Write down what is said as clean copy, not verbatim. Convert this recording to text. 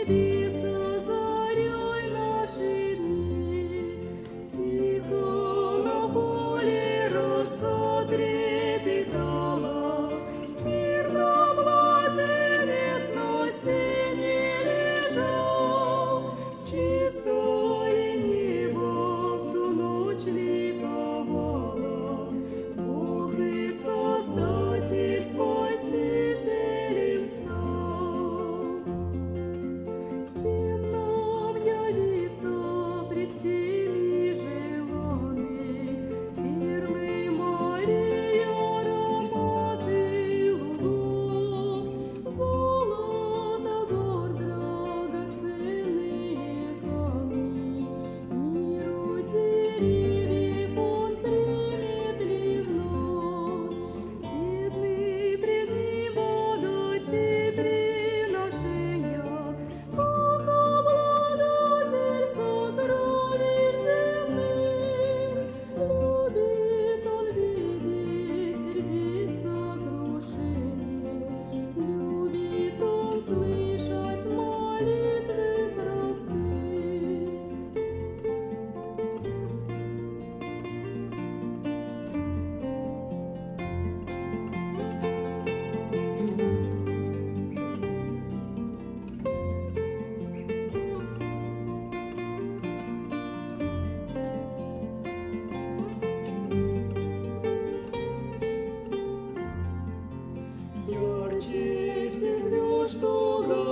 небе со зарей наши дни. Тихо на поле роса трепетала, мирно младенец на сене лежал. Чистое небо в ту ночь ликовало, Бог и Создатель Спасителем стал. С чем нам явиться пред всеми желанный, перлы Мария, ароматы лугов, золото гор, драгоценные камни, миру деревьев он примет ли вновь? Бедный пред ним подачи приношения, Бог обладатель сокровищ земных. Любит он видеть сердец сокрушение, любит он слышать молитвы простые. Ярче всех звезд, что